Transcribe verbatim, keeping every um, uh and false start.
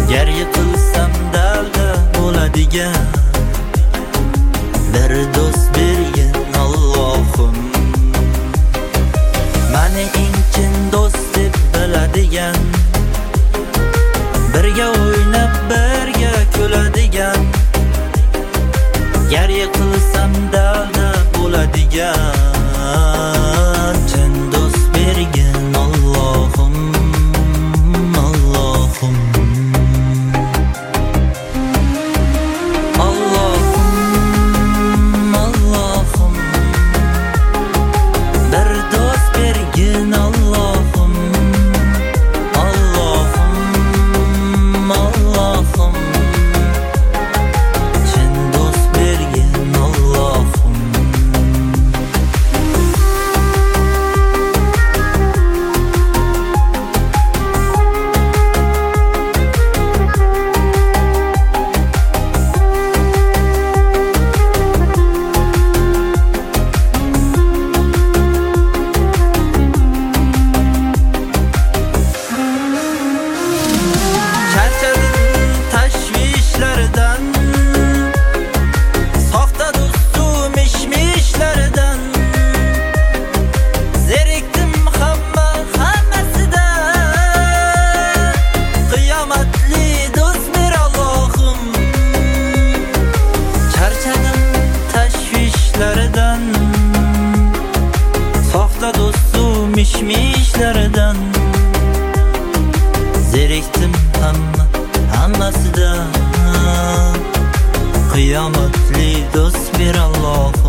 Gar yiqilsam dalda bo'ladigan bir do'st bergin Allohim. Mani eng chin do'st deb biladigan, birga o'ynab birga kuladigan, gar yiqilsam dalda bo'ladigan chin do'st bergin Allohim, Allohim. Allohim, Allohim, bir do'st bergin Allohim, Allohim, Allohim, chin do'st bergin Allohim. Charchadim tashvishlardan, soxta do'stu mish-mishlardan, zerikdim hamma hammasidan. Qiyomatli do'st ber Allohim. Charchadim tashvishlardan, soxta do'stu mish-mishlardan, zerikdim hamma hammasidan. Qiyomatli do'st ber Alloh.